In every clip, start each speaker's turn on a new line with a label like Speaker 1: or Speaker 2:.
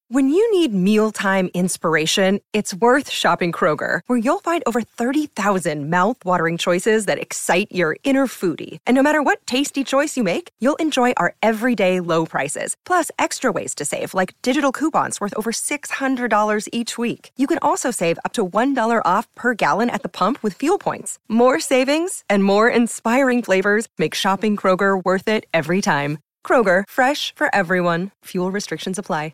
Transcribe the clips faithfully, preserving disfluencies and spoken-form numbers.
Speaker 1: When you need mealtime inspiration, it's worth shopping Kroger, where you'll find over thirty thousand mouth-watering choices that excite your inner foodie. And no matter what tasty choice you make, you'll enjoy our everyday low prices, plus extra ways to save, like digital coupons worth over six hundred dollars each week. You can also save up to one dollar off per gallon at the pump with fuel points. More savings and more inspiring flavors make shopping Kroger worth it every time. Kroger, fresh for everyone. Fuel restrictions apply.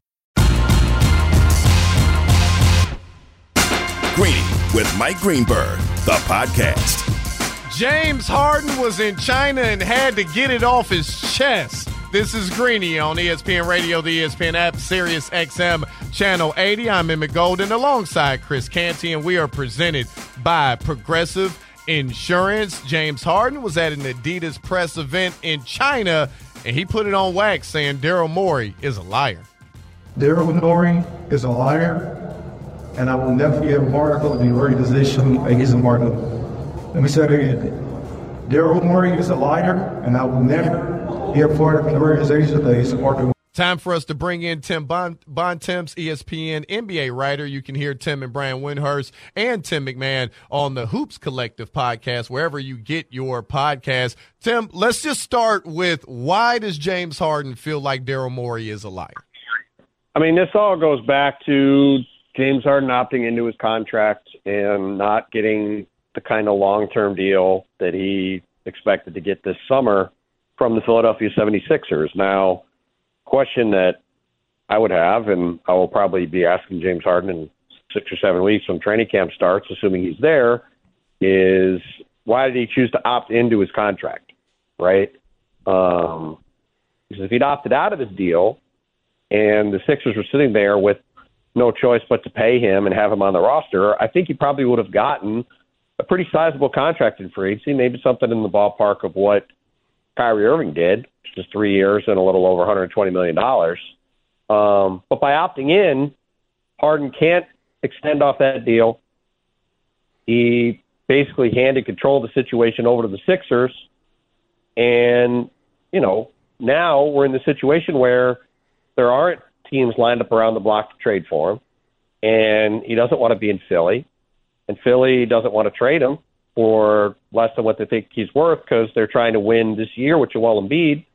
Speaker 2: Greeny with Mike Greenberg, the podcast.
Speaker 3: James Harden was in China and had to get it off his chest. This is Greeny on E S P N Radio, the E S P N app, Sirius X M, Channel eighty. I'm Emmett Golden alongside Chris Canty, and we are presented by Progressive Insurance. James Harden was at an Adidas press event in China, and he put it on wax saying Daryl Morey is a liar.
Speaker 4: Daryl Morey is a liar. And I will never be a part of the organization that he's a part of. Let me say it again. Daryl Morey is a liar, and I will never be a part of the organization that he's a part of.
Speaker 3: Time for us to bring in Tim Bon- Bontemps, E S P N N B A writer. You can hear Tim and Brian Windhurst and Tim McMahon on the Hoops Collective podcast, wherever you get your podcast. Tim, let's just start with, why does James Harden feel like Daryl Morey is a liar?
Speaker 5: I mean, this all goes back to James Harden opting into his contract and not getting the kind of long-term deal that he expected to get this summer from the Philadelphia seventy-sixers. Now, question that I would have, and I will probably be asking James Harden in six or seven weeks when training camp starts, assuming he's there, is why did he choose to opt into his contract, right? Um, because if he'd opted out of his deal and the Sixers were sitting there with no choice but to pay him and have him on the roster, I think he probably would have gotten a pretty sizable contract in free agency, maybe something in the ballpark of what Kyrie Irving did, which is three years and a little over one hundred twenty million dollars. Um, but by opting in, Harden can't extend off that deal. He basically handed control of the situation over to the Sixers. And, you know, now we're in the situation where there aren't teams lined up around the block to trade for him, and he doesn't want to be in Philly, and Philly doesn't want to trade him for less than what they think he's worth because they're trying to win this year with Joel Embiid.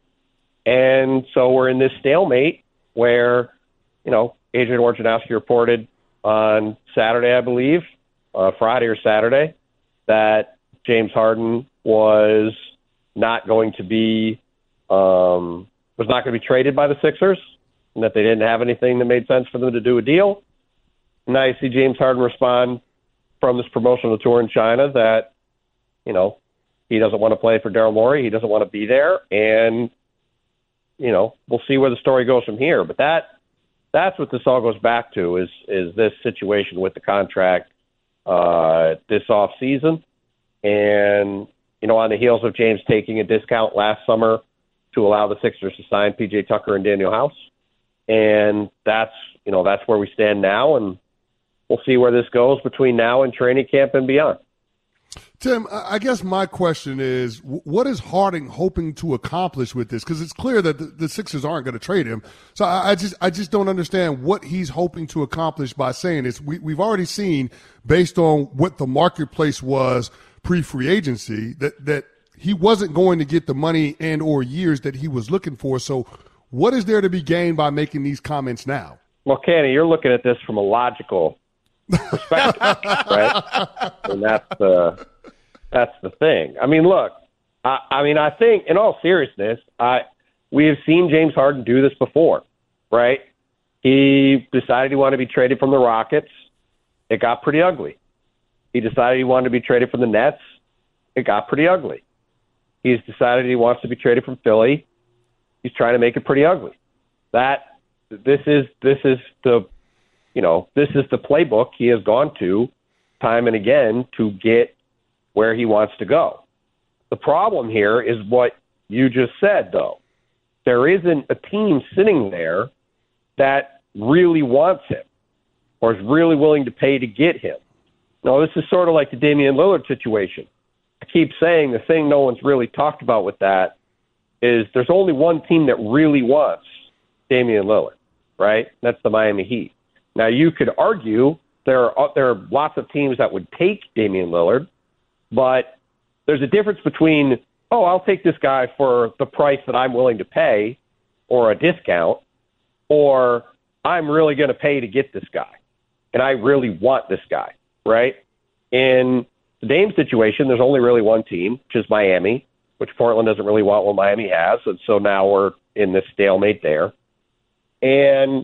Speaker 5: And so we're in this stalemate where, you know, Adrian Wojnarowski reported on Saturday, I believe, uh, Friday or Saturday, that James Harden was not going to be um, was not going to be traded by the Sixers, and that they didn't have anything that made sense for them to do a deal. Now you see James Harden respond from this promotional tour in China that, you know, he doesn't want to play for Daryl Morey. He doesn't want to be there. And, you know, we'll see where the story goes from here. But that that's what this all goes back to is, is this situation with the contract uh, this off season. And, you know, on the heels of James taking a discount last summer to allow the Sixers to sign P J Tucker and Daniel House. And that's, you know, that's where we stand now, and we'll see where this goes between now and training camp and beyond.
Speaker 6: Tim, I guess my question is, what is Harden hoping to accomplish with this? Because it's clear that the, the Sixers aren't going to trade him. So I, I just I just don't understand what he's hoping to accomplish by saying this. We, we've already seen, based on what the marketplace was pre-free agency, that, that he wasn't going to get the money and or years that he was looking for. So what is there to be gained by making these comments now?
Speaker 5: Well, Kenny, you're looking at this from a logical perspective, right? And that's the that's the thing. I mean, look, I, I mean, I think, in all seriousness, I we have seen James Harden do this before, right? He decided he wanted to be traded from the Rockets. It got pretty ugly. He decided he wanted to be traded from the Nets. It got pretty ugly. He's decided he wants to be traded from Philly. He's trying to make it pretty ugly. That this is this is the you know this is the playbook he has gone to time and again to get where he wants to go. The problem here is what you just said, though. There isn't a team sitting there that really wants him or is really willing to pay to get him. No, this is sort of like the Damian Lillard situation. I keep saying the thing no one's really talked about with that is there's only one team that really wants Damian Lillard, right? That's the Miami Heat. Now, you could argue there are, there are lots of teams that would take Damian Lillard, but there's a difference between, oh, I'll take this guy for the price that I'm willing to pay or a discount, or I'm really going to pay to get this guy, and I really want this guy, right? In the Dame situation, there's only really one team, which is Miami, which Portland doesn't really want what Miami has, and so now we're in this stalemate there. And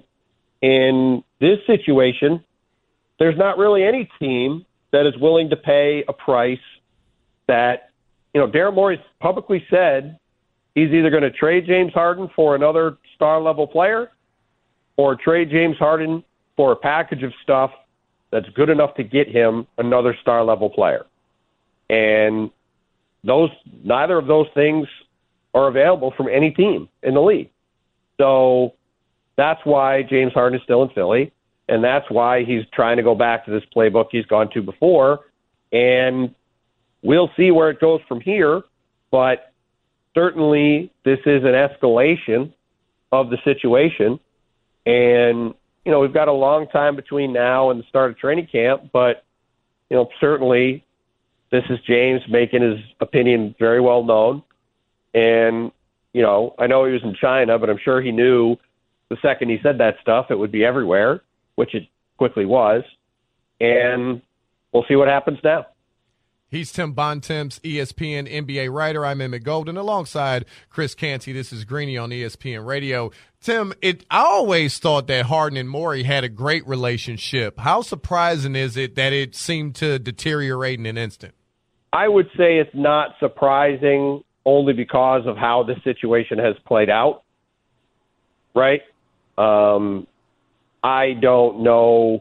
Speaker 5: in this situation, there's not really any team that is willing to pay a price that, you know, Daryl Morey's publicly said he's either going to trade James Harden for another star-level player or trade James Harden for a package of stuff that's good enough to get him another star-level player. And those neither of those things are available from any team in the league. So that's why James Harden is still in Philly, and that's why he's trying to go back to this playbook he's gone to before. And we'll see where it goes from here, but certainly this is an escalation of the situation. And, you know, we've got a long time between now and the start of training camp, but, you know, certainly this is James making his opinion very well known. And, you know, I know he was in China, but I'm sure he knew the second he said that stuff, it would be everywhere, which it quickly was. And we'll see what happens now.
Speaker 3: He's Tim Bontemps, E S P N N B A writer. I'm Emmett Golden alongside Chris Canty. This is Greeny on E S P N Radio. Tim, it, I always thought that Harden and Morey had a great relationship. How surprising is it that it seemed to deteriorate in an instant?
Speaker 5: I would say it's not surprising only because of how the situation has played out, right? Um, I don't know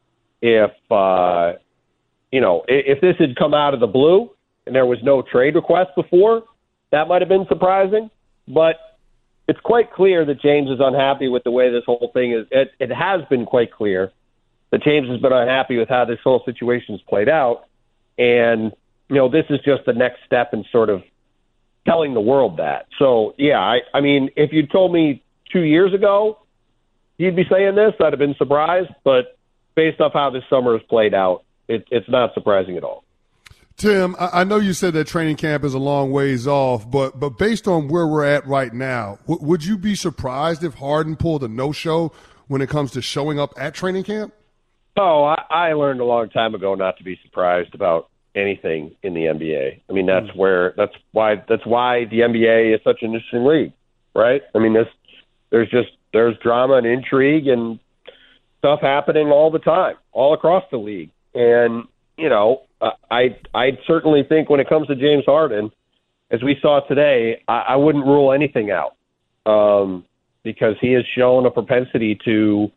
Speaker 5: if uh, – You know, if this had come out of the blue and there was no trade request before, that might have been surprising. But it's quite clear that James is unhappy with the way this whole thing is. It, it has been quite clear that James has been unhappy with how this whole situation has played out. And, you know, this is just the next step in sort of telling the world that. So, yeah, I, I mean, if you'd told me two years ago you'd be saying this, I'd have been surprised. But based off how this summer has played out, It, it's not surprising at all.
Speaker 6: Tim, I know you said that training camp is a long ways off, but but based on where we're at right now, w- would you be surprised if Harden pulled a no-show when it comes to showing up at training camp?
Speaker 5: Oh, I, I learned a long time ago not to be surprised about anything in the N B A. I mean, that's mm. where that's why that's why the N B A is such an interesting league, right? I mean, there's there's just there's drama and intrigue and stuff happening all the time, all across the league. And, you know, I I certainly think when it comes to James Harden, as we saw today, I, I wouldn't rule anything out um, because he has shown a propensity to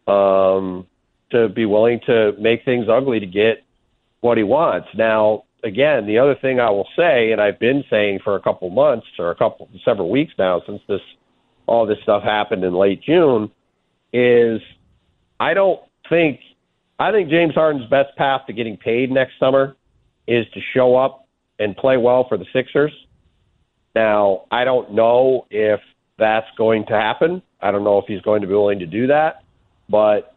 Speaker 5: um, to be willing to make things ugly to get what he wants. Now, again, the other thing I will say, and I've been saying for a couple months or a couple several weeks now since this all this stuff happened in late June, is I don't think. I think James Harden's best path to getting paid next summer is to show up and play well for the Sixers. Now, I don't know if that's going to happen. I don't know if he's going to be willing to do that, but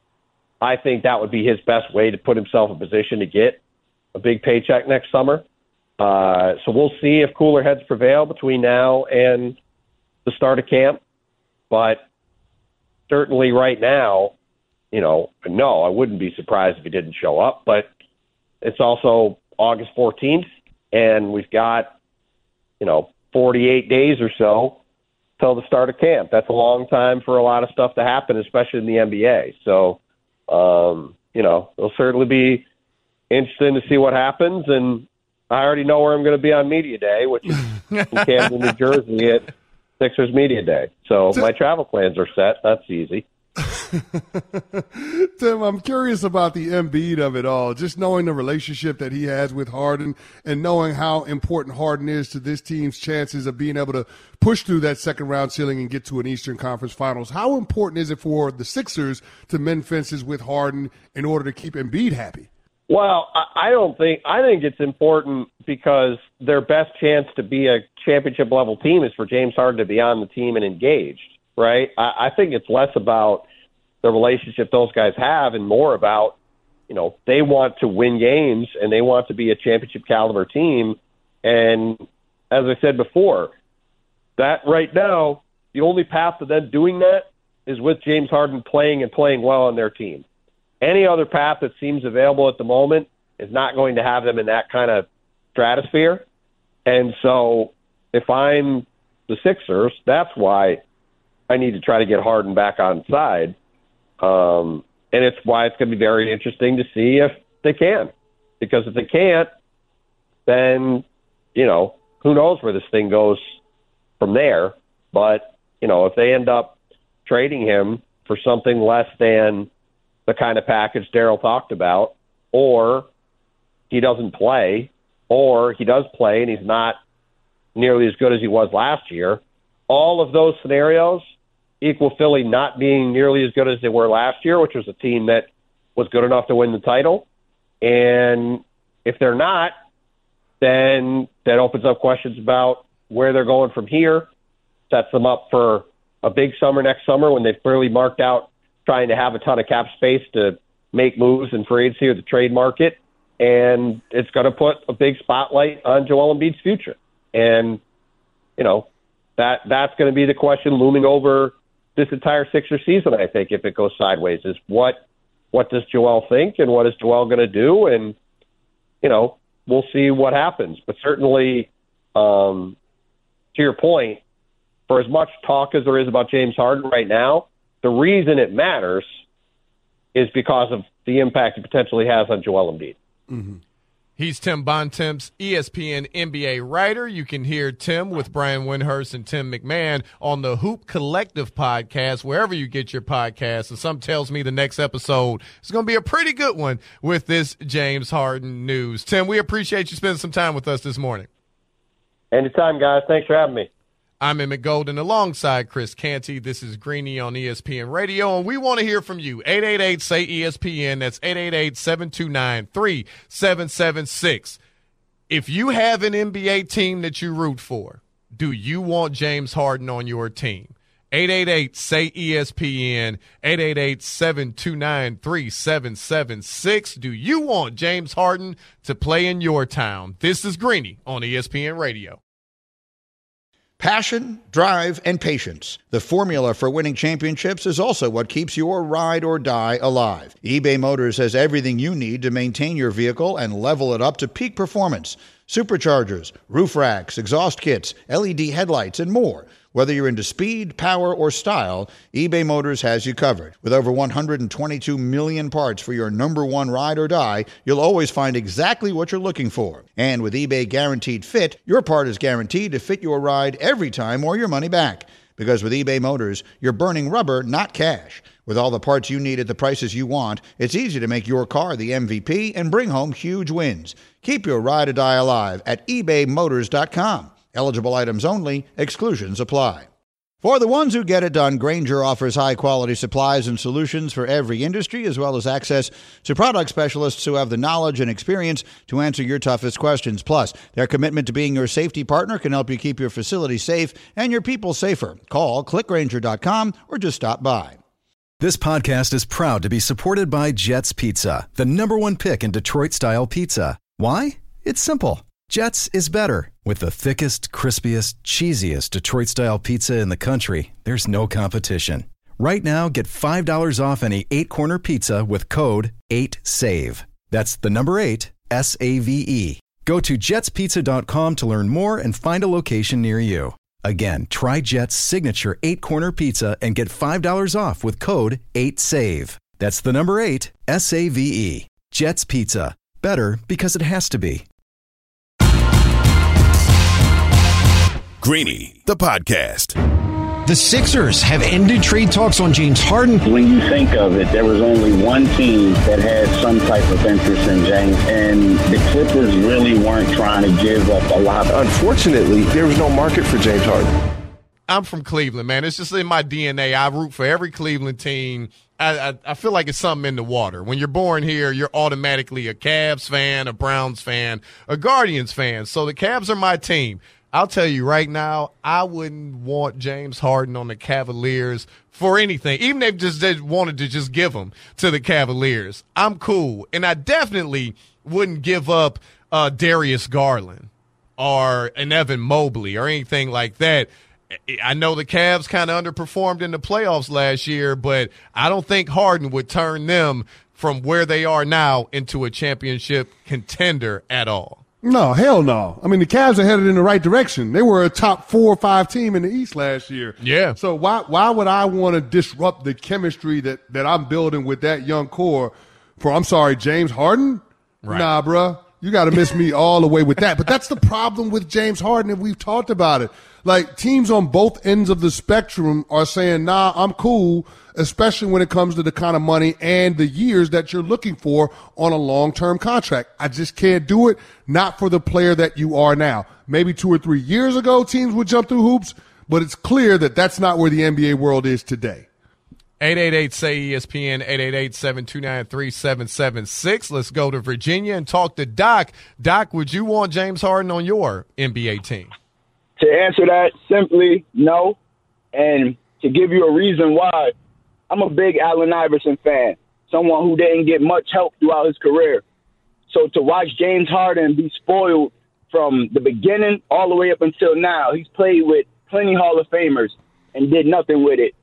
Speaker 5: I think that would be his best way to put himself in position to get a big paycheck next summer. Uh, so we'll see if cooler heads prevail between now and the start of camp. But certainly right now, you know, no, I wouldn't be surprised if he didn't show up, but it's also August fourteenth, and we've got, you know, forty-eight days or so till the start of camp. That's a long time for a lot of stuff to happen, especially in the N B A. So, um, you know, it'll certainly be interesting to see what happens, and I already know where I'm going to be on Media Day, which is in Camden, New Jersey at Sixers Media Day. So my travel plans are set. That's easy.
Speaker 6: Tim, I'm curious about the Embiid of it all, just knowing the relationship that he has with Harden and knowing how important Harden is to this team's chances of being able to push through that second round ceiling and get to an Eastern Conference Finals. How important is it for the Sixers to mend fences with Harden in order to keep Embiid happy?
Speaker 5: Well, I don't think – I think it's important because their best chance to be a championship-level team is for James Harden to be on the team and engaged. right? I, I think it's less about the relationship those guys have and more about, you know, they want to win games and they want to be a championship caliber team. And as I said before, that right now, the only path to them doing that is with James Harden playing and playing well on their team. Any other path that seems available at the moment is not going to have them in that kind of stratosphere. And so if I'm the Sixers, that's why I need to try to get Harden back on side. Um, and it's why it's going to be very interesting to see if they can. Because if they can't, then, you know, who knows where this thing goes from there. But, you know, if they end up trading him for something less than the kind of package Daryl talked about, or he doesn't play, or he does play and he's not nearly as good as he was last year, all of those scenarios equal Philly not being nearly as good as they were last year, which was a team that was good enough to win the title. And if they're not, then that opens up questions about where they're going from here, sets them up for a big summer next summer when they've clearly marked out trying to have a ton of cap space to make moves in free agency or the trade market. And it's going to put a big spotlight on Joel Embiid's future. And, you know, that that's going to be the question looming over this entire Sixers season, I think, if it goes sideways, is what what does Joel think and what is Joel going to do? And, you know, we'll see what happens. But certainly, um, to your point, for as much talk as there is about James Harden right now, the reason it matters is because of the impact it potentially has on Joel Embiid.
Speaker 3: Mm-hmm. He's Tim Bontemps, E S P N N B A writer. You can hear Tim with Brian Windhorst and Tim McMahon on the Hoop Collective podcast, wherever you get your podcasts. And some tells me the next episode is going to be a pretty good one with this James Harden news. Tim, we appreciate you spending some time with us this morning.
Speaker 5: Anytime, guys. Thanks for having me.
Speaker 3: I'm Emmett Golden alongside Chris Canty. This is Greeny on E S P N Radio, and we want to hear from you. eight eight eight, S A Y, E S P N. That's eight eight eight, seven two nine, three seven seven six. If you have an N B A team that you root for, do you want James Harden on your team? eight eight eight, S A Y, E S P N, eight eight eight, seven two nine, three seven seven six. Do you want James Harden to play in your town? This is Greeny on E S P N Radio.
Speaker 7: Passion, drive, and patience. The formula for winning championships is also what keeps your ride or die alive. eBay Motors has everything you need to maintain your vehicle and level it up to peak performance. Superchargers, roof racks, exhaust kits, L E D headlights, and more. Whether you're into speed, power, or style, eBay Motors has you covered. With over one hundred twenty-two million parts for your number one ride or die, you'll always find exactly what you're looking for. And with eBay Guaranteed Fit, your part is guaranteed to fit your ride every time or your money back. Because with eBay Motors, you're burning rubber, not cash. With all the parts you need at the prices you want, it's easy to make your car the M V P and bring home huge wins. Keep your ride or die alive at ebay motors dot com. Eligible items only. Exclusions apply. For the ones who get it done, Grainger offers high-quality supplies and solutions for every industry, as well as access to product specialists who have the knowledge and experience to answer your toughest questions. Plus, their commitment to being your safety partner can help you keep your facility safe and your people safer. Call click grainger dot com or just stop by.
Speaker 8: This podcast is proud to be supported by Jets Pizza, the number one pick in Detroit-style pizza. Why? It's simple. Jets is better. With the thickest, crispiest, cheesiest Detroit-style pizza in the country, there's no competition. Right now, get five dollars off any eight-corner pizza with code eight save. That's the number eight, S A V E. Go to jets pizza dot com to learn more and find a location near you. Again, try Jet's signature eight-corner pizza and get five dollars off with code eight save. That's the number eight, S A V E. Jet's Pizza. Better because it has to be.
Speaker 2: Greeny, the podcast.
Speaker 9: The Sixers have ended trade talks on James Harden.
Speaker 10: When you think of it, there was only one team that had some type of interest in James, and the Clippers really weren't trying to give up a lot.
Speaker 11: Unfortunately, there was no market for James Harden.
Speaker 3: I'm from Cleveland, man. It's just in my D N A. I root for every Cleveland team. I, I, I feel like it's something in the water. When you're born here, you're automatically a Cavs fan, a Browns fan, a Guardians fan. So the Cavs are my team. I'll tell you right now, I wouldn't want James Harden on the Cavaliers for anything. Even if just they wanted to just give him to the Cavaliers, I'm cool. And I definitely wouldn't give up uh, Darius Garland or an Evan Mobley or anything like that. I know the Cavs kind of underperformed in the playoffs last year, but I don't think Harden would turn them from where they are now into a championship contender at all.
Speaker 6: No, hell no. I mean, the Cavs are headed in the right direction. They were a top four or five team in the East last year.
Speaker 3: Yeah.
Speaker 6: So why why would I want to disrupt the chemistry that, that I'm building with that young core for, I'm sorry, James Harden?
Speaker 3: Right.
Speaker 6: Nah, bruh. You got to miss me all the way with that. But that's the problem with James Harden, and we've talked about it. Like, teams on both ends of the spectrum are saying, nah, I'm cool, especially when it comes to the kind of money and the years that you're looking for on a long-term contract. I just can't do it, not for the player that you are now. Maybe two or three years ago, teams would jump through hoops, but it's clear that that's not where the N B A world is today.
Speaker 3: eight eight eight, S A Y, E S P N, eight eight eight, seven two nine, three seven seven six. Let's go to Virginia and talk to Doc. Doc, would you want James Harden on your N B A team?
Speaker 12: To answer that, simply no. And to give you a reason why, I'm a big Allen Iverson fan, someone who didn't get much help throughout his career. So to watch James Harden be spoiled from the beginning all the way up until now, he's played with plenty Hall of Famers and did nothing with it.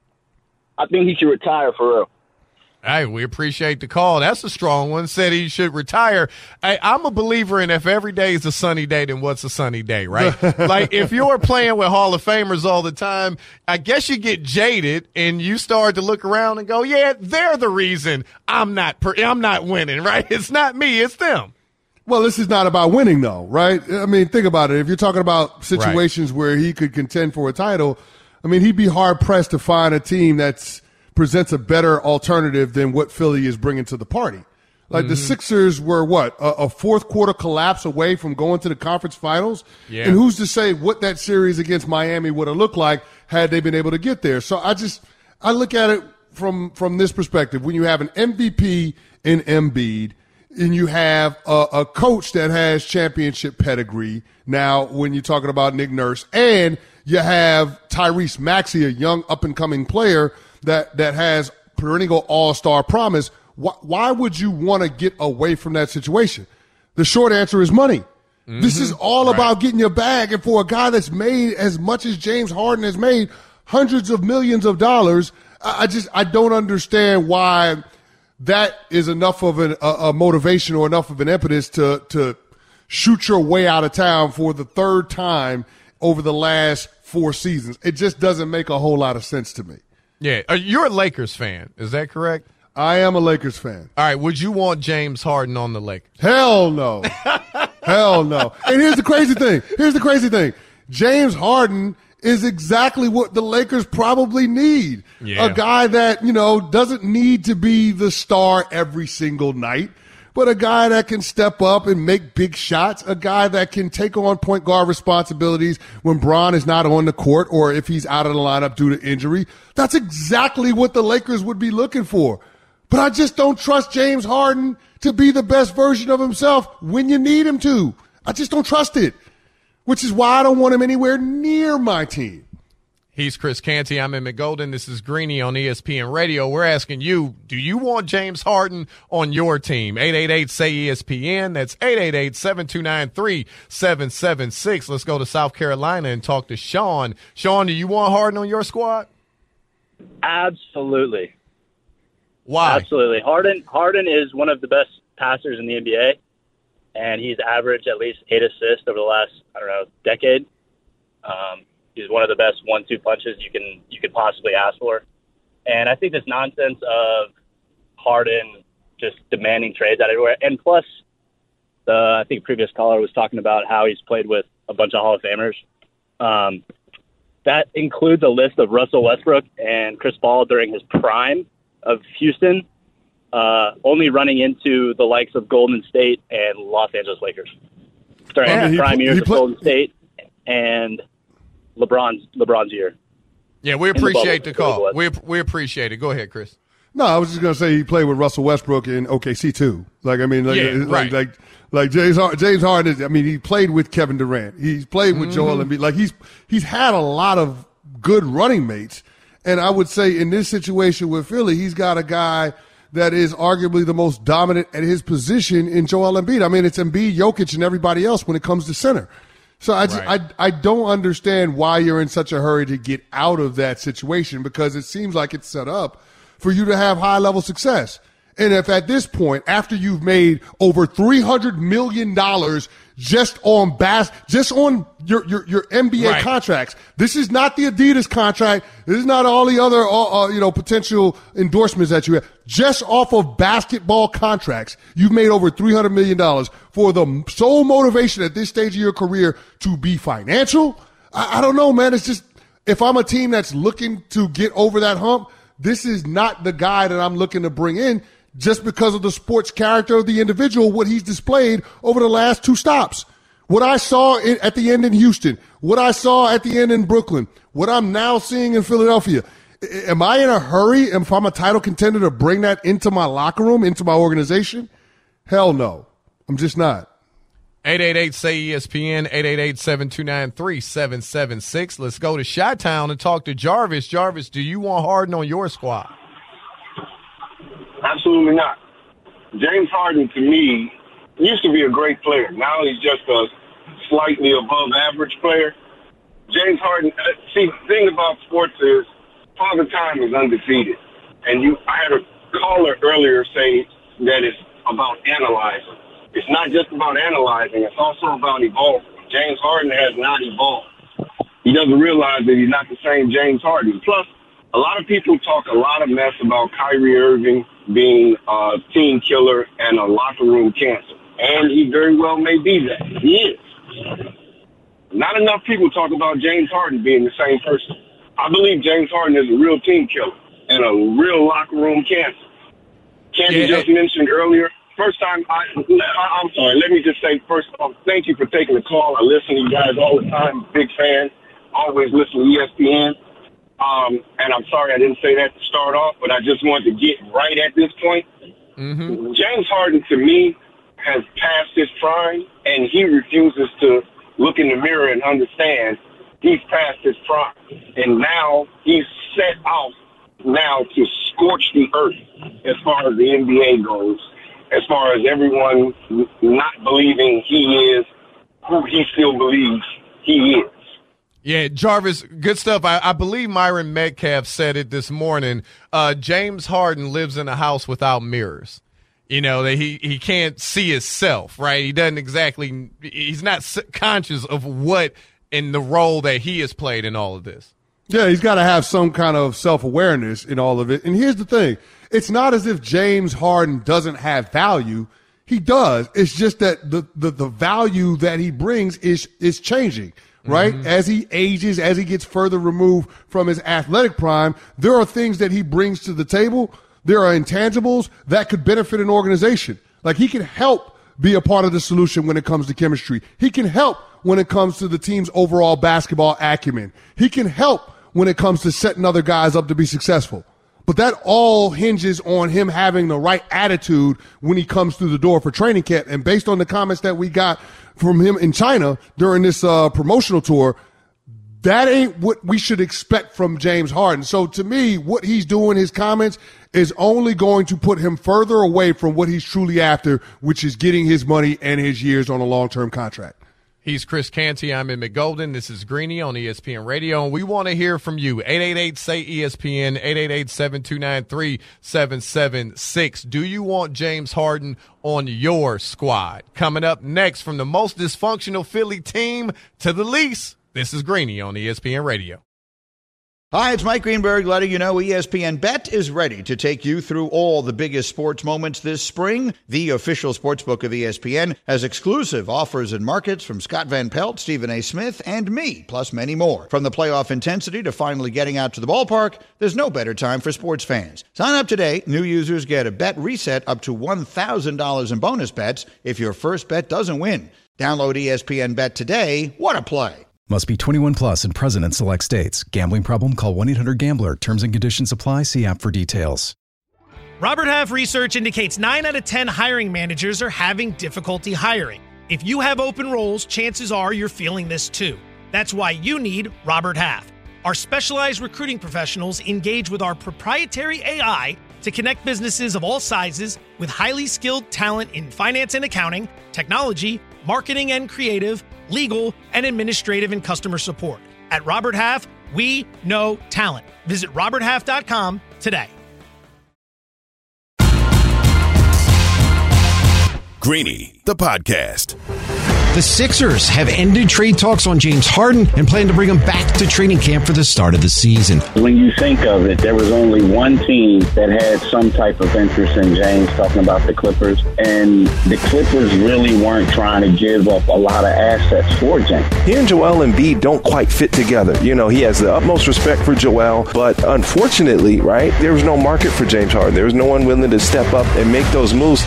Speaker 12: I think he should retire for real.
Speaker 3: Hey, we appreciate the call. That's a strong one. Said he should retire. Hey, I'm a believer in if every day is a sunny day, then what's a sunny day, right? Like, if you're playing with Hall of Famers all the time, I guess you get jaded and you start to look around and go, yeah, they're the reason I'm not per- I'm not winning, right? It's not me, it's them.
Speaker 6: Well, this is not about winning, though, right? I mean, think about it. If you're talking about situations right. where he could contend for a title, I mean, he'd be hard-pressed to find a team that's presents a better alternative than what Philly is bringing to the party. Like, mm-hmm. the Sixers were, what, a, a fourth-quarter collapse away from going to the conference finals?
Speaker 3: Yeah.
Speaker 6: And who's to say what that series against Miami would have looked like had they been able to get there? So I just – I look at it from, from this perspective. When you have an M V P in Embiid and you have a, a coach that has championship pedigree, now when you're talking about Nick Nurse, and you have Tyrese Maxey, a young up-and-coming player – that that has perennial all-star promise, why, why would you want to get away from that situation? The short answer is money. Mm-hmm. This is all right. about getting your bag. And for a guy that's made as much as James Harden has made, hundreds of millions of dollars, I, I just I don't understand why that is enough of an, a, a motivation or enough of an impetus to to shoot your way out of town for the third time over the last four seasons. It just doesn't make a whole lot of sense to me.
Speaker 3: Yeah, you're a Lakers fan. Is that correct?
Speaker 6: I am a Lakers fan.
Speaker 3: All right, would you want James Harden on the Lakers?
Speaker 6: Hell no. Hell no. And here's the crazy thing. Here's the crazy thing. James Harden is exactly what the Lakers probably need.
Speaker 3: Yeah.
Speaker 6: A guy that, you know, doesn't need to be the star every single night, but a guy that can step up and make big shots, a guy that can take on point guard responsibilities when Bron is not on the court or if he's out of the lineup due to injury. That's exactly what the Lakers would be looking for. But I just don't trust James Harden to be the best version of himself when you need him to. I just don't trust it, which is why I don't want him anywhere near my team.
Speaker 3: He's Chris Canty. I'm Emmett Golden. This is Greeny on E S P N Radio. We're asking you, do you want James Harden on your team? eight eight eight, S A Y, E S P N. That's eight eight eight, seven two nine, three seven seven six. Let's go to South Carolina and talk to Sean. Sean, do you want Harden on your squad?
Speaker 13: Absolutely.
Speaker 3: Why?
Speaker 13: Absolutely. Harden Harden is one of the best passers in the N B A, and he's averaged at least eight assists over the last, I don't know, decade. Um, he's one of the best one two punches you can you could possibly ask for. And I think this nonsense of Harden just demanding trades out everywhere, and plus, the I think previous caller was talking about how he's played with a bunch of Hall of Famers. Um, that includes a list of Russell Westbrook and Chris Paul during his prime of Houston, uh, only running into the likes of Golden State and Los Angeles Lakers during
Speaker 6: yeah,
Speaker 13: the prime
Speaker 6: he,
Speaker 13: years
Speaker 6: he
Speaker 13: of
Speaker 6: play-
Speaker 13: Golden State and LeBron's LeBron's year.
Speaker 3: Yeah, we appreciate the, the call. We we appreciate it. Go ahead, Chris.
Speaker 6: No, I was just gonna say he played with Russell Westbrook in O K C too. Like I mean, like
Speaker 3: yeah,
Speaker 6: like,
Speaker 3: right.
Speaker 6: like like James James Harden is. I mean, he played with Kevin Durant. He's played with mm-hmm. Joel Embiid. Like he's he's had a lot of good running mates. And I would say in this situation with Philly, he's got a guy that is arguably the most dominant at his position in Joel Embiid. I mean, it's Embiid, Jokic, and everybody else when it comes to center. So I, just, right. I, I don't understand why you're in such a hurry to get out of that situation, because it seems like it's set up for you to have high-level success. And if at this point, after you've made over three hundred million dollars just on bas- just on your, your, your N B A right. contracts, this is not the Adidas contract. This is not all the other, uh, uh, you know, potential endorsements that you have. Just off of basketball contracts, you've made over three hundred million dollars for the sole motivation at this stage of your career to be financial. I, I don't know, man. It's just, if I'm a team that's looking to get over that hump, this is not the guy that I'm looking to bring in, just because of the sports character of the individual, what he's displayed over the last two stops. What I saw in, at the end in Houston, what I saw at the end in Brooklyn, what I'm now seeing in Philadelphia. Am I in a hurry, if I'm a title contender, to bring that into my locker room, into my organization? Hell no. I'm just not.
Speaker 3: eight eight eight, S A Y, E S P N, eight eight eight, seven two nine, three seven seven six. Let's go to Chi-Town and talk to Jarvis. Jarvis, do you want Harden on your squad?
Speaker 14: Absolutely not. James Harden, to me, used to be a great player. Now he's just a slightly above average player. James Harden, uh, see, the thing about sports is Father Time is undefeated. And you, I had a caller earlier say that it's about analyzing. It's not just about analyzing. It's also about evolving. James Harden has not evolved. He doesn't realize that he's not the same James Harden. Plus, a lot of people talk a lot of mess about Kyrie Irving being a team killer and a locker room cancer. And he very well may be that. He is. Not enough people talk about James Harden being the same person. I believe James Harden is a real team killer and a real locker room cancer. Candy yeah. just mentioned earlier, first time I, I, I'm sorry, let me just say first off, thank you for taking the call. I listen to you guys all the time. Big fan. Always listen to E S P N. Um, and I'm sorry I didn't say that to start off, but I just wanted to get right at this point. Mm-hmm. James Harden, to me, has passed his prime, and he refuses to look in the mirror and understand he's past his prime. And now he's set out now to scorch the earth as far as the N B A goes, as far as everyone not believing he is who he still believes he is.
Speaker 3: Yeah, Jarvis, good stuff. I, I believe Myron Metcalf said it this morning. Uh, James Harden lives in a house without mirrors. You know, that he, he can't see himself, right? He doesn't exactly – he's not conscious of what and the role that he has played in all of this.
Speaker 6: Yeah, he's got to have some kind of self-awareness in all of it. And here's the thing. It's not as if James Harden doesn't have value. He does. It's just that the, the, the value that he brings is is changing. Right? Mm-hmm. As he ages, as he gets further removed from his athletic prime, there are things that he brings to the table. There are intangibles that could benefit an organization. Like he can help be a part of the solution when it comes to chemistry. He can help when it comes to the team's overall basketball acumen. He can help when it comes to setting other guys up to be successful. But that all hinges on him having the right attitude when he comes through the door for training camp. And based on the comments that we got from him in China during this uh, promotional tour, that ain't what we should expect from James Harden. So to me, what he's doing, his comments, is only going to put him further away from what he's truly after, which is getting his money and his years on a long-term contract.
Speaker 3: He's Chris Canty. I'm Emmett Golden. This is Greeny on E S P N Radio, and we want to hear from you. eight eight eight, S A Y, E S P N, eight eight eight, seven two nine, three seven seven six. Do you want James Harden on your squad? Coming up next, from the most dysfunctional Philly team to the least, this is Greeny on E S P N Radio.
Speaker 7: Hi, it's Mike Greenberg letting you know E S P N Bet is ready to take you through all the biggest sports moments this spring. The official sportsbook of E S P N has exclusive offers and markets from Scott Van Pelt, Stephen A. Smith, and me, plus many more. From the playoff intensity to finally getting out to the ballpark, there's no better time for sports fans. Sign up today. New users get a bet reset up to one thousand dollars in bonus bets if your first bet doesn't win. Download E S P N Bet today. What a play.
Speaker 8: Must be twenty-one plus and present in select states. Gambling problem? Call one eight hundred gambler. Terms and conditions apply. See app for details.
Speaker 15: Robert Half research indicates nine out of ten hiring managers are having difficulty hiring. If you have open roles, chances are you're feeling this too. That's why you need Robert Half. Our specialized recruiting professionals engage with our proprietary A I to connect businesses of all sizes with highly skilled talent in finance and accounting, technology, marketing and creative, legal, and administrative and customer support. At Robert Half, we know talent. Visit robert half dot com today.
Speaker 2: Greeny, the podcast.
Speaker 9: The Sixers have ended trade talks on James Harden and plan to bring him back to training camp for the start of the season.
Speaker 10: When you think of it, there was only one team that had some type of interest in James, talking about the Clippers, and the Clippers really weren't trying to give up a lot of assets for James.
Speaker 11: He and Joel Embiid don't quite fit together. You know, he has the utmost respect for Joel, but unfortunately, right, there was no market for James Harden. There was no one willing to step up and make those moves.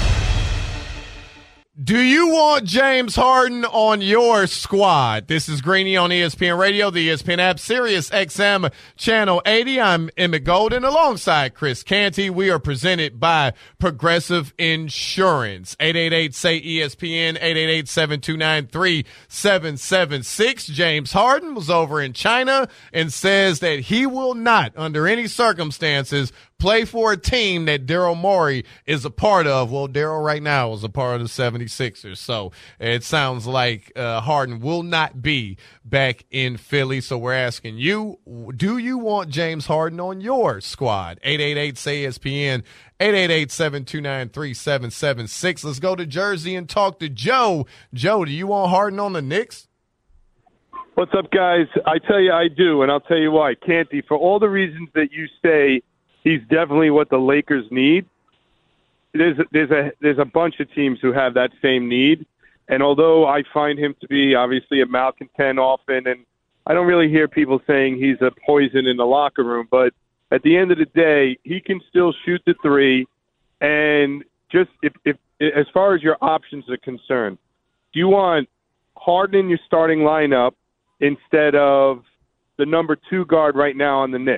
Speaker 3: Do you want James Harden on your squad? This is Greeny on E S P N Radio, the E S P N app, Sirius X M Channel eighty. I'm Emmett Golden alongside Chris Canty. We are presented by Progressive Insurance. eight eight eight, say E S P N, eight eight eight, seven two nine, three seven seven six. James Harden was over in China and says that he will not, under any circumstances, play for a team that Daryl Morey is a part of. Well, Daryl right now is a part of the seventy-sixers. So it sounds like uh, Harden will not be back in Philly. So we're asking you, do you want James Harden on your squad? eight eight eight, say E S P N, eight eight eight, seven two nine, three seven seven six. Let's go to Jersey and talk to Joe. Joe, do you want Harden on the Knicks?
Speaker 16: What's up, guys? I tell you I do, and I'll tell you why. Canty, for all the reasons that you say, he's definitely what the Lakers need. There's there's a there's a bunch of teams who have that same need, and although I find him to be obviously a malcontent often, and I don't really hear people saying he's a poison in the locker room, but at the end of the day, he can still shoot the three. And just if, if as far as your options are concerned, do you want Harden in your starting lineup instead of the number two guard right now on the Knicks?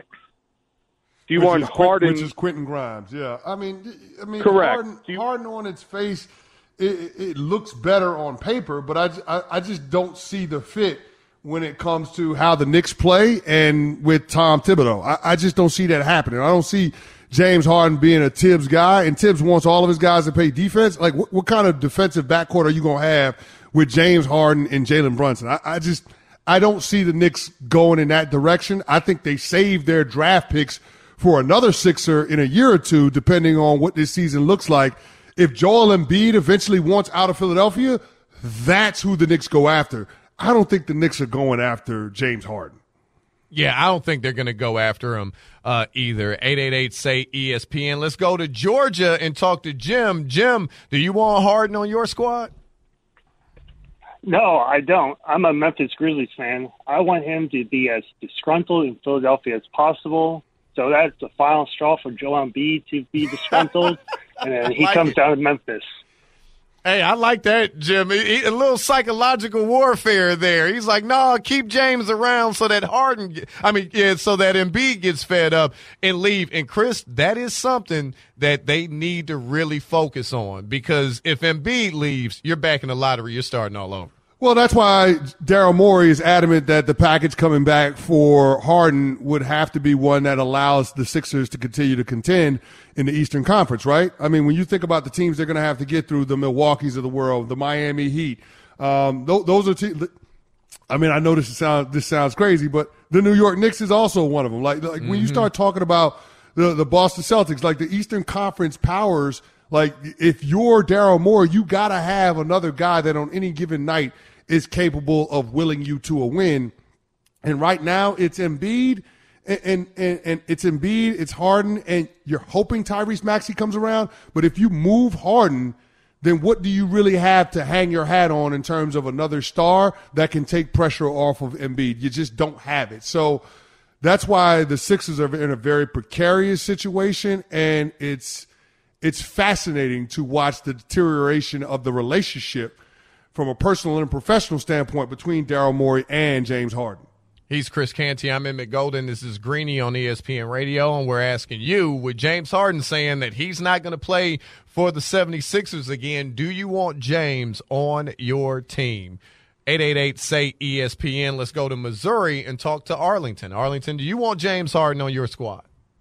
Speaker 16: Do you
Speaker 6: which
Speaker 16: want
Speaker 6: is,
Speaker 16: Harden?
Speaker 6: Which is Quentin Grimes, yeah. I mean, I mean,
Speaker 16: correct.
Speaker 6: Harden, you, Harden on its face, it, it looks better on paper, but I, I, I just don't see the fit when it comes to how the Knicks play and with Tom Thibodeau. I, I just don't see that happening. I don't see James Harden being a Tibbs guy, and Tibbs wants all of his guys to play defense. Like, what, what kind of defensive backcourt are you going to have with James Harden and Jalen Brunson? I, I just I don't see the Knicks going in that direction. I think they saved their draft picks for another Sixer in a year or two, depending on what this season looks like. If Joel Embiid eventually wants out of Philadelphia, that's who the Knicks go after. I don't think the Knicks are going after James Harden.
Speaker 3: Yeah, I don't think they're going to go after him uh, either. eight eight eight, say E S P N. Let's go to Georgia and talk to Jim. Jim, do you want Harden on your squad?
Speaker 17: No, I don't. I'm a Memphis Grizzlies fan. I want him to be as disgruntled in Philadelphia as possible. So that's the final straw for Joel Embiid to be disgruntled, and then he like comes it. down to Memphis.
Speaker 3: Hey, I like that, Jim. A little psychological warfare there. He's like, no, nah, keep James around so that Harden, get, I mean, yeah, so that Embiid gets fed up and leave. And Chris, that is something that they need to really focus on, because if Embiid leaves, you're back in the lottery. You're starting all over.
Speaker 6: Well, that's why Daryl Morey is adamant that the package coming back for Harden would have to be one that allows the Sixers to continue to contend in the Eastern Conference, right? I mean, when you think about the teams they're going to have to get through, the Milwaukees of the world, the Miami Heat, um, th- those are teams. I mean, I know this sounds this sounds crazy, but the New York Knicks is also one of them. Like, like mm-hmm. when you start talking about the the Boston Celtics, like the Eastern Conference powers. Like, if you're Daryl Morey, you got to have another guy that on any given night is capable of willing you to a win. And right now it's Embiid, and, and, and, and it's Embiid, it's Harden, and you're hoping Tyrese Maxey comes around. But if you move Harden, then what do you really have to hang your hat on in terms of another star that can take pressure off of Embiid? You just don't have it. So that's why the Sixers are in a very precarious situation, and it's it's fascinating to watch the deterioration of the relationship from a personal and professional standpoint between Daryl Morey and James Harden.
Speaker 3: He's Chris Canty. I'm Emmett Golden. This is Greeny on E S P N Radio, and we're asking you, with James Harden saying that he's not going to play for the seventy-sixers again, do you want James on your team? eight eight eight, S A Y, E S P N. Let's go to Missouri and talk to Arlington. Arlington, do you want James Harden on your squad?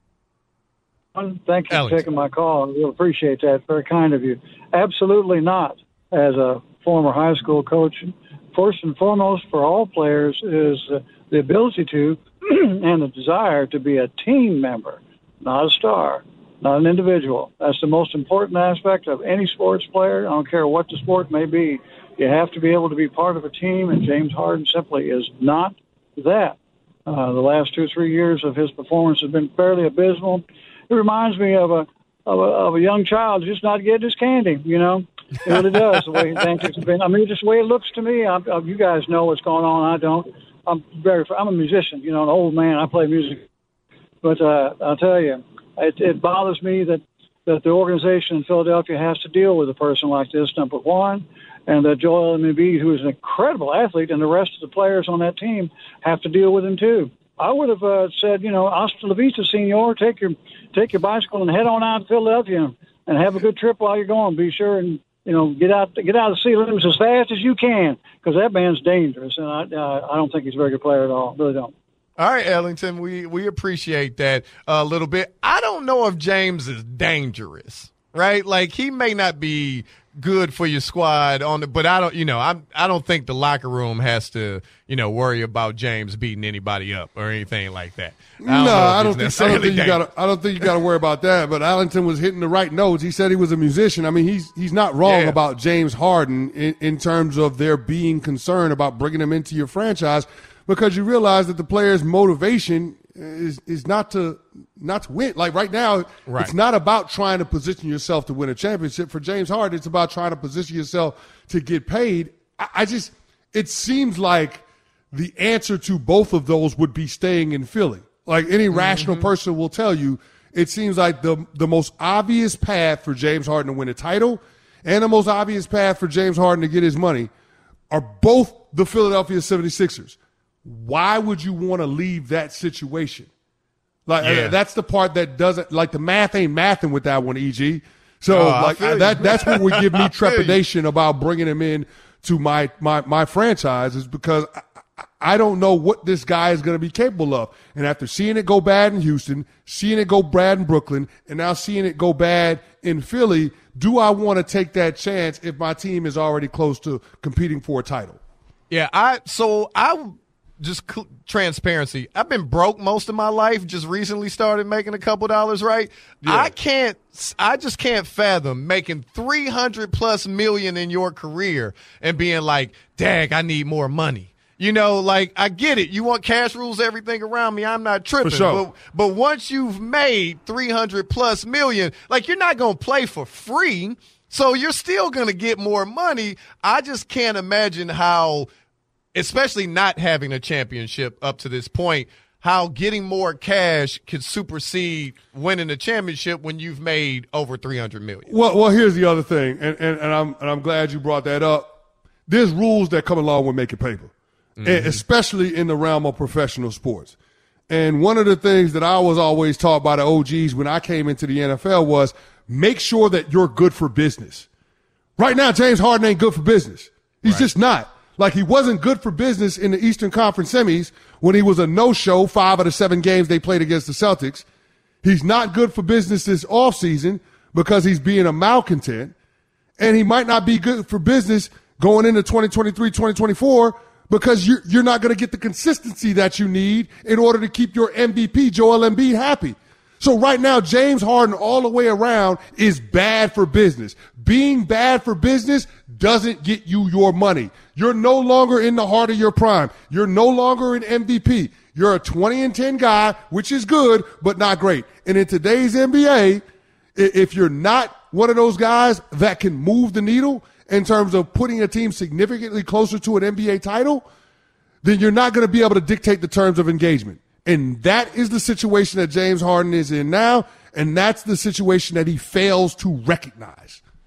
Speaker 18: Thank you for taking my call. I really appreciate that. Very kind of you. Absolutely not. As a former high school coach, first and foremost for all players is uh, the ability to and the desire to be a team member, not a star, not an individual. That's the most important aspect of any sports player. I don't care what the sport may be. You have to be able to be part of a team, and James Harden simply is not that. Uh, the last two or three years of his performance have been fairly abysmal. It reminds me of a of a, of a young child just not getting his candy, you know. It really does, the way his antics have been. I mean, just the way it looks to me. I, I, you guys know what's going on. I don't. I'm very. I'm a musician, you know, an old man. I play music. But uh, I'll tell you, it, it bothers me that, that the organization in Philadelphia has to deal with a person like this, number one, and that Joel Embiid, who is an incredible athlete, and the rest of the players on that team have to deal with him too. I would have uh, said, you know, hasta la vista, senor. Take your take your bicycle and head on out to Philadelphia and have a good trip while you're going. Be sure and, you know, get out get out of the city limits as fast as you can, because that man's dangerous, and I uh, I don't think he's a very good player at all. Really don't.
Speaker 3: All right, Ellington, we, we appreciate that a little bit. I don't know if James is dangerous, right? Like, he may not be good for your squad on the, but I don't, you know, I'm, I don't think the locker room has to, you know, worry about James beating anybody up or anything like that. I
Speaker 6: no, I don't think, I don't think you got I don't think you got to worry about that. But Ellington was hitting the right notes. He said he was a musician. I mean, he's he's not wrong yeah. about James Harden in, in terms of their being concerned about bringing him into your franchise, because you realize that the player's motivation is is not to not to win. Like right now, right. It's not about trying to position yourself to win a championship. For James Harden, it's about trying to position yourself to get paid. I, I just it seems like the answer to both of those would be staying in Philly. Like any mm-hmm. rational person will tell you, it seems like the the most obvious path for James Harden to win a title and the most obvious path for James Harden to get his money are both the Philadelphia seventy-sixers. Why would you want to leave that situation? Like yeah. that's the part that doesn't, like, the math ain't mathing with that one, E G. So oh, like I, that that's what would give me trepidation about bringing him in to my my my franchise, is because I, I don't know what this guy is going to be capable of. And after seeing it go bad in Houston, seeing it go bad in Brooklyn, and now seeing it go bad in Philly, do I want to take that chance if my team is already close to competing for a title?
Speaker 3: Yeah, I so I. Just cl- transparency. I've been broke most of my life. Just recently started making a couple dollars, right? Yeah. I can't, I just can't fathom making three hundred plus million in your career and being like, dang, I need more money. You know, like, I get it. You want cash rules everything around me. I'm not tripping.
Speaker 6: For sure.
Speaker 3: But, but once you've made three hundred plus million, like, you're not going to play for free. So you're still going to get more money. I just can't imagine how, especially not having a championship up to this point, how getting more cash could supersede winning a championship when you've made over three hundred million.
Speaker 6: Well, well, here's the other thing, and, and, and I'm and I'm glad you brought that up. There's rules that come along with making paper, mm-hmm. and especially in the realm of professional sports. And one of the things that I was always taught by the O Gs when I came into the N F L was make sure that you're good for business. Right now, James Harden ain't good for business. He's right. just not. Like, he wasn't good for business in the Eastern Conference semis when he was a no-show five of the seven games they played against the Celtics. He's not good for business this offseason because he's being a malcontent. And he might not be good for business going into twenty twenty-three, twenty twenty-four because you're, you're not going to get the consistency that you need in order to keep your M V P, Joel Embiid, happy. So right now, James Harden all the way around is bad for business. Being bad for business doesn't get you your money. You're no longer in the heart of your prime. You're no longer an M V P. You're a twenty and ten guy, which is good, but not great. And in today's N B A, if you're not one of those guys that can move the needle in terms of putting a team significantly closer to an N B A title, then you're not going to be able to dictate the terms of engagement. And that is the situation that James Harden is in now, and that's the situation that he fails to recognize.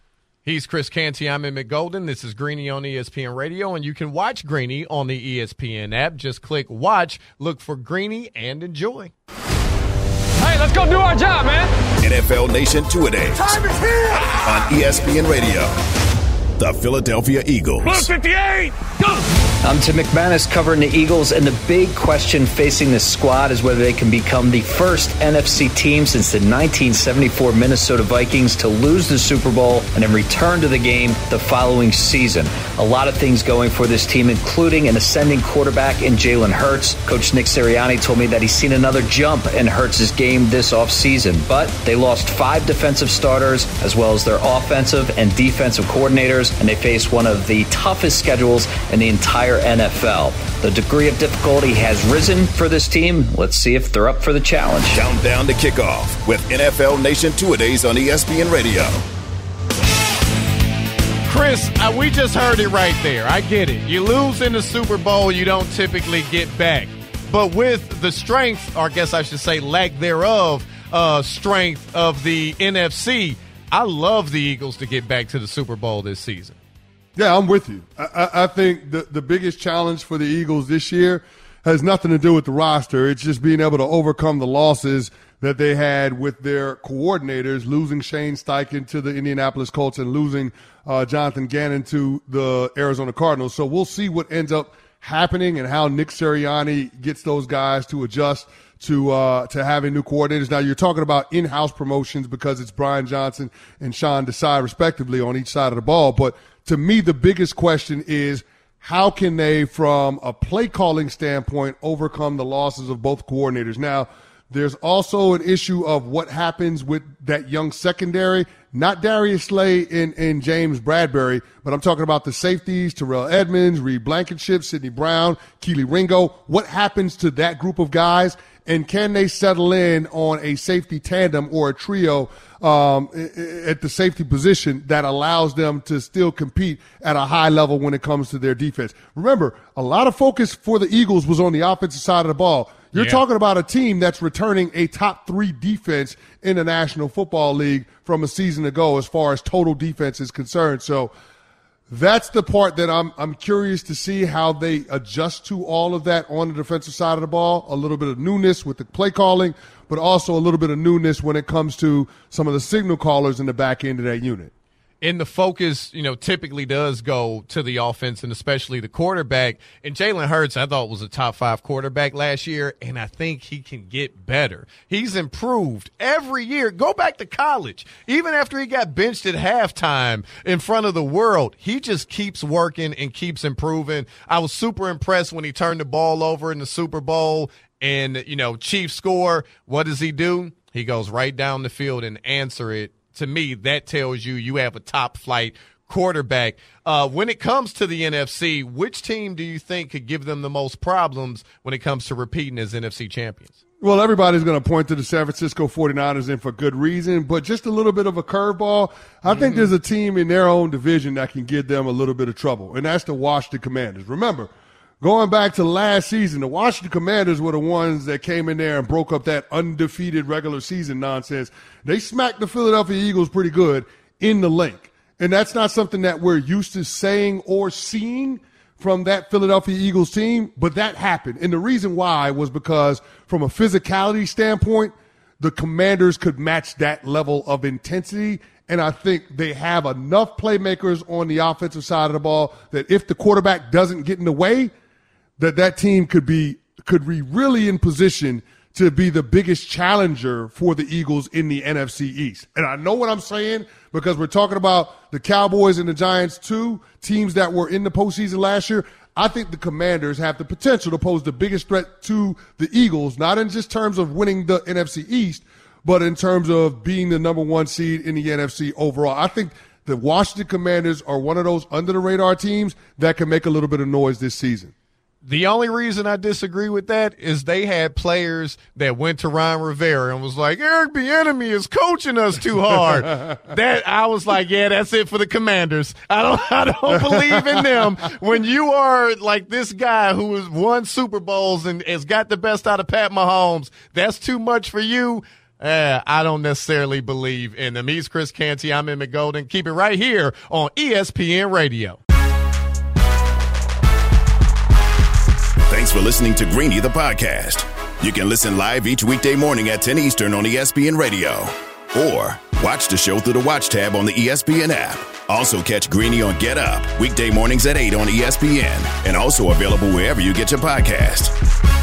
Speaker 3: He's Chris Canty. I'm Emmett Golden. This is Greeny on E S P N Radio, and you can watch Greeny on the E S P N app. Just click watch, look for Greeny, and enjoy.
Speaker 19: Hey, let's go do our job, man.
Speaker 2: N F L Nation two-a-days. Time is here. On E S P N Radio. The Philadelphia Eagles.
Speaker 19: Blue fifty-eight, go!
Speaker 20: I'm Tim McManus covering the Eagles, and the big question facing this squad is whether they can become the first N F C team since the nineteen seventy-four Minnesota Vikings to lose the Super Bowl and then return to the game the following season. A lot of things going for this team, including an ascending quarterback in Jalen Hurts. Coach Nick Sirianni told me that he's seen another jump in Hurts' game this offseason, but they lost five defensive starters as well as their offensive and defensive coordinators, and they face one of the toughest schedules in the entire N F L. The degree of difficulty has risen for this team. Let's see if they're up for the challenge.
Speaker 2: Countdown to kickoff with N F L Nation two-a-days on E S P N Radio.
Speaker 3: Chris, uh, we just heard it right there. I get it. You lose in the Super Bowl, you don't typically get back. But with the strength, or I guess I should say lack thereof, uh, strength of the N F C, I love the Eagles to get back to the Super Bowl this season.
Speaker 6: Yeah, I'm with you. I, I think the, the biggest challenge for the Eagles this year has nothing to do with the roster. It's just being able to overcome the losses that they had with their coordinators, losing Shane Steichen to the Indianapolis Colts and losing uh, Jonathan Gannon to the Arizona Cardinals. So we'll see what ends up happening and how Nick Sirianni gets those guys to adjust to uh, to having new coordinators. Now, you're talking about in-house promotions because it's Brian Johnson and Sean Desai, respectively, on each side of the ball. But to me, the biggest question is how can they, from a play-calling standpoint, overcome the losses of both coordinators? Now, there's also an issue of what happens with that young secondary, not Darius Slay and, and James Bradbury, but I'm talking about the safeties, Terrell Edmonds, Reed Blankenship, Sidney Brown, Keely Ringo. What happens to that group of guys? And can they settle in on a safety tandem or a trio um, at the safety position that allows them to still compete at a high level when it comes to their defense? Remember, a lot of focus for the Eagles was on the offensive side of the ball. You're yeah. talking about a team that's returning a top three defense in the National Football League from a season ago as far as total defense is concerned. So that's the part that I'm I'm curious to see how they adjust to all of that on the defensive side of the ball. A little bit of newness with the play calling, but also a little bit of newness when it comes to some of the signal callers in the back end of that unit.
Speaker 3: And the focus, you know, typically does go to the offense and especially the quarterback. And Jalen Hurts, I thought, was a top five quarterback last year, and I think he can get better. He's improved every year. Go back to college. Even after he got benched at halftime in front of the world, he just keeps working and keeps improving. I was super impressed when he turned the ball over in the Super Bowl and, you know, Chiefs score. What does he do? He goes right down the field and answer it. To me, that tells you you have a top-flight quarterback. Uh, when it comes to the N F C, which team do you think could give them the most problems when it comes to repeating as N F C champions?
Speaker 6: Well, everybody's going to point to the San Francisco forty-niners, and for good reason, but just a little bit of a curveball. I mm-hmm. think there's a team in their own division that can give them a little bit of trouble, and that's the Washington Commanders. Remember, going back to last season, the Washington Commanders were the ones that came in there and broke up that undefeated regular season nonsense. They smacked the Philadelphia Eagles pretty good in the link. And that's not something that we're used to saying or seeing from that Philadelphia Eagles team, but that happened. And the reason why was because from a physicality standpoint, the Commanders could match that level of intensity. And I think they have enough playmakers on the offensive side of the ball that if the quarterback doesn't get in the way, that that team could be could be really in position to be the biggest challenger for the Eagles in the N F C East. And I know what I'm saying because we're talking about the Cowboys and the Giants, two teams that were in the postseason last year. I think the Commanders have the potential to pose the biggest threat to the Eagles, not in just terms of winning the N F C East, but in terms of being the number one seed in the N F C overall. I think the Washington Commanders are one of those under-the-radar teams that can make a little bit of noise this season.
Speaker 3: The only reason I disagree with that is they had players that went to Ron Rivera and was like, Eric Bieniemy is coaching us too hard. That I was like, yeah, that's it for the Commanders. I don't, I don't believe in them. When you are like this guy who has won Super Bowls and has got the best out of Pat Mahomes, that's too much for you. Eh, I don't necessarily believe in them. He's Chris Canty. I'm Emmett Golden. Keep it right here on E S P N Radio.
Speaker 2: Thanks for listening to Greeny, the podcast. You can listen live each weekday morning at ten Eastern on E S P N Radio. Or watch the show through the Watch tab on the E S P N app. Also catch Greeny on Get Up, weekday mornings at eight on E S P N. And also available wherever you get your podcast.